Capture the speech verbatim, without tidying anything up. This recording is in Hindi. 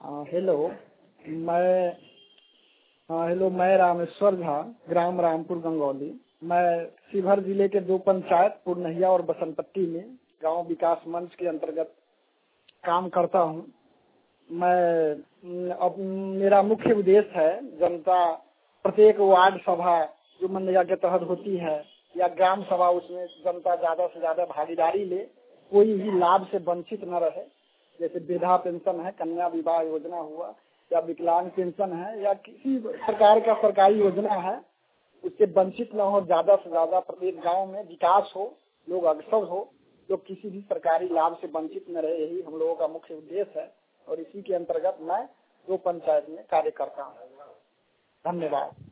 हाँ हेलो। मैं हाँ हेलो मैं रामेश्वर झा, ग्राम रामपुर गंगौली। मैं शिवहर जिले के दो पंचायत पूर्णहिया और बसंतपट्टी में गांव विकास मंच के अंतर्गत काम करता हूं। मैं अब मेरा मुख्य उद्देश्य है जनता प्रत्येक वार्ड सभा जो मनरेगा के तहत होती है या ग्राम सभा, उसमें जनता ज्यादा से ज्यादा भागीदारी ले, कोई भी लाभ से वंचित न रहे। जैसे वृद्धा पेंशन है, कन्या विवाह योजना हुआ, या विकलांग पेंशन है, या किसी प्रकार का सरकारी योजना है, उससे वंचित न हो। ज्यादा से ज्यादा प्रत्येक गांव में विकास हो, लोग अग्रसर हो, लोग किसी भी सरकारी लाभ से वंचित न रहे। यही हम लोगों का मुख्य उद्देश्य है और इसी के अंतर्गत मैं दो पंचायत में कार्य करता हूँ। धन्यवाद।